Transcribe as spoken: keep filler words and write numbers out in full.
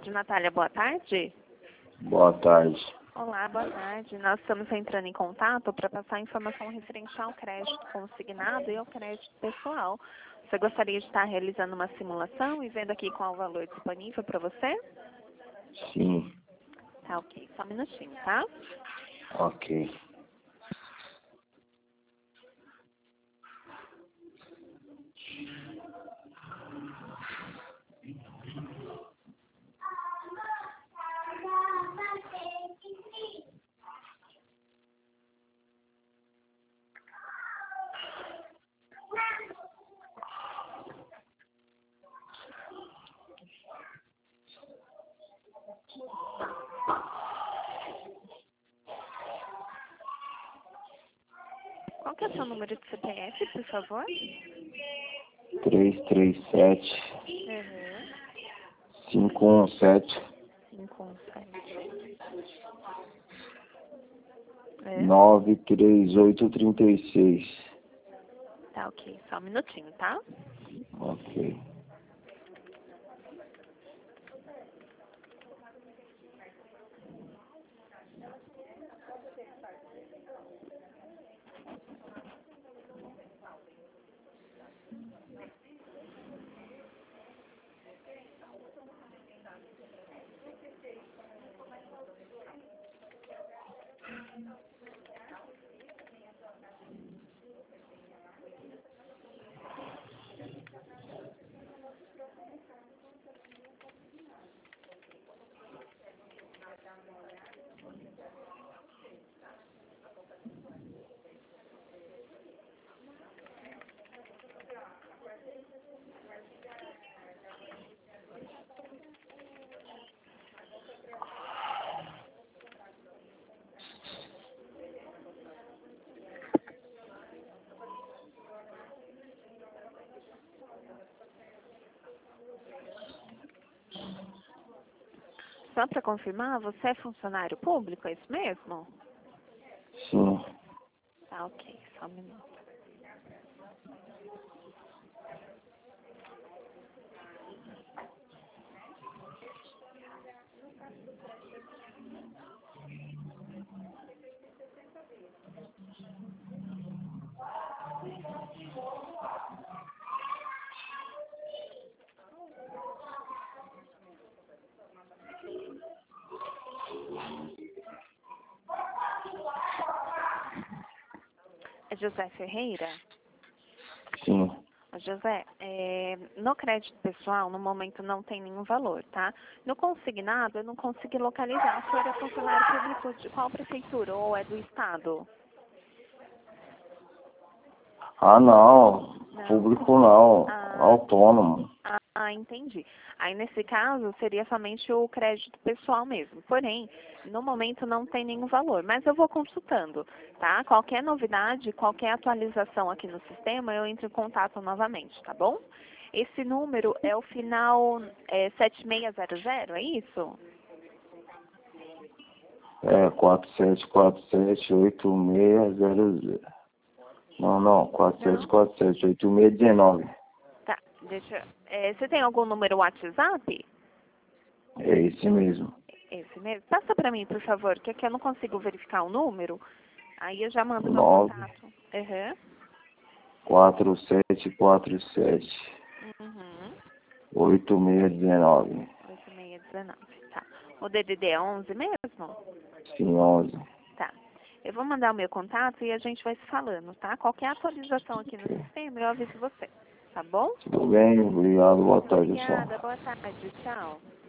De Natália, boa tarde. Boa tarde. Olá, boa tarde. Nós estamos entrando em contato para passar informação referente ao crédito consignado e ao crédito pessoal. Você gostaria de estar realizando uma simulação e vendo aqui qual o valor disponível para você? Sim. Tá, ok. Só um minutinho, tá? Ok. Qual que é o seu número de C P F, por favor? três três sete, Uhum. cinco um sete, cinco um sete. É. nove três oito três seis. Tá, ok. Só um minutinho, tá? Ok. Só para confirmar, você é funcionário público, é isso mesmo? Sim. Tá, ok. Só um minuto. É José Ferreira? Sim. Ô, José, é, no crédito pessoal, no momento não tem nenhum valor, tá? No consignado, eu não consegui localizar. O senhor é funcionário público de qual prefeitura ou é do estado? Ah, não. Não. Público não. Ah, Autônomo. ah, entendi. Aí, nesse caso, seria somente o crédito pessoal mesmo. Porém, no momento não tem nenhum valor, mas eu vou consultando, tá? Qualquer novidade, qualquer atualização aqui no sistema, eu entro em contato novamente, tá bom? Esse número é o final é, sete seis zero zero, é isso? É quatro sete quatro sete oito seis zero zero. Não, não. quatro sete quatro sete oito seis um nove. Tá, deixa eu... É, você tem algum número WhatsApp? É esse mesmo. Esse mesmo? Passa pra mim, por favor, que aqui eu não consigo verificar o número. Aí eu já mando meu nove contato. Uhum. quatro sete quatro sete Uhum. oito seis um nove. oito seis um nove, tá. O D D D é onze mesmo? Sim, onze. Tá. Eu vou mandar o meu contato e a gente vai se falando, tá? Qualquer atualização aqui no Ok. sistema, eu aviso você, tá bom? Tudo bem, obrigado, boa tarde, tchau. Obrigada, boa tarde, tchau.